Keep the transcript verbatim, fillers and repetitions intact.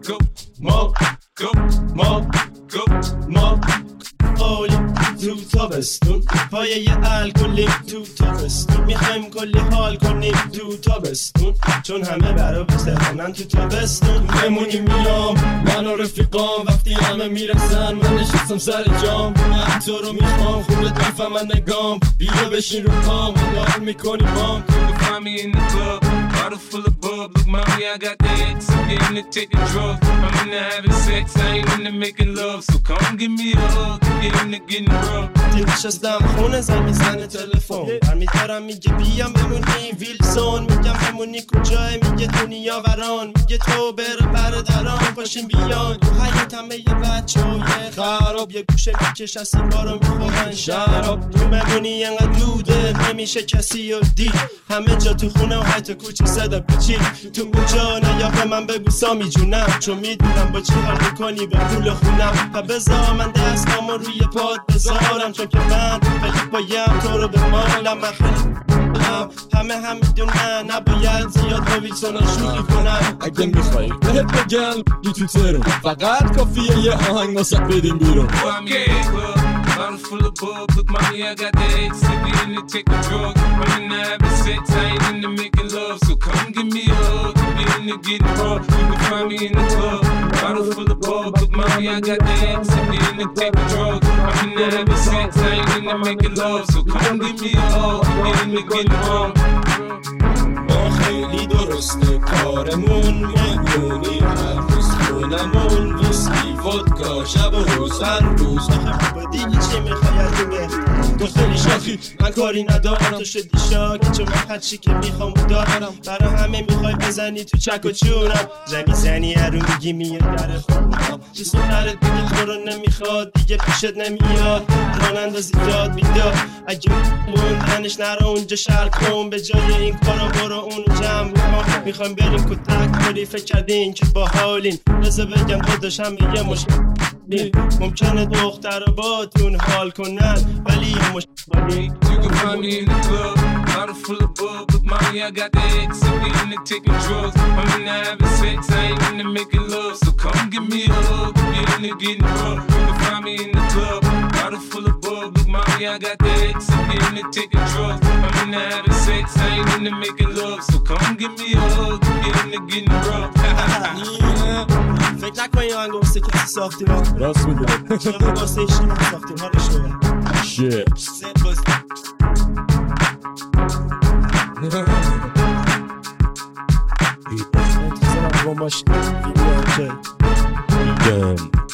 go, ما go, ما go, ما اولی تو تابستون پایه الکلی تو تابستون میخوایم کلی حال کنیم تو تابستون چون همه برا بسترانن تو تابستون بمونیم میام من و رفیقام وقتی همه میرسن من نشستم سر جام من تو رو میخوام خوبت میفهمن نگام بیا بشین رو پام حال میکنی بام You find me in the club, bottle full of bub. Look, mommy, I got the X. I'm getting to taking drugs. I'm into having sex, I ain't into making love. So come give me a hug, get into getting rough. نشستم خونه زن میزنه تلفن برمیدارم میگه بیام بمونی ویلسون میگم بمونی کجای میگه دنیا وران میگه تو بره برادران پاشین بیان تو حیات همه یه بچه های خراب یه گوشه میکش از سیگارو میخورن شراب تو بمونی انقدر دوده نمیشه کسی رو دید همه جا تو خونه و حتی کوچه صدا پیچید تو اونجا نیا به من بگو سامی جونم چون میدونم با چی حال میکنی با پول خونم و بذار من دستامو روی پاد بذارم چون که من خیلی بایم تو رو به مالم من خیلی همه هم میدونن نباید زیاد با ویلسون شوخی کنم اگه میخوایی بهت بگم بی تو ترون فقط کافیه یه آهنگ واسه بدیم بیرون Bottle full of bub, look mommy I got the X. If you into taking drugs, I'm into having sex, I ain't into making love. So come give me a hug, get into getting rough. You can find me in the club, bottle full of bub, look mommy I got the X. If you into taking drugs, I'm into having sex, I ain't into making love. So come give me a hug, get into getting rough. ما خیلی درسته کارمون مهمونی هر روز خونمون ویسکی ودکا شب و روز هر روز آخه با دیگه چی میخوای از دیگه تو خیلی شاخی من کاری ندارم تو شدی شاکی چون من هرچی که میخوام دارم برای همه میخوای بزنی تو چک و چونم زنی زنی هرو میگی میاد در خونم چی سونرت دیگه تو رو نمیخواد دیگه پیشت نمیاد ران اندازی داد بیداد اگه موندنش نرو اونجا شرک کن به جای این کارا برو اونو جمع کن میخوایم بریم کتک کاری فکر کردین که با حالین رزا بگم خودش هم یه مشکل ممکنه دختر با تون حال کنن ولی یه مشکل You can find me in the club, bottle full of bub. Look, mommy, I got the X. If you into taking drugs, I'm into having sex, I ain't into making love. So come give me a hug, get into getting rough. You can find me in the club, bottle full of bub. Look, mommy, I got the X. If you into taking drugs, I'm into having sex, I ain't into making love. So come give me a hug, get into getting rough. فکر نکنی آهنگ واسه کسی ساختیم راست میگم چرا واسه ایشی نساختیم حالش رو shit با ماشین ویدیو اوکی Damn.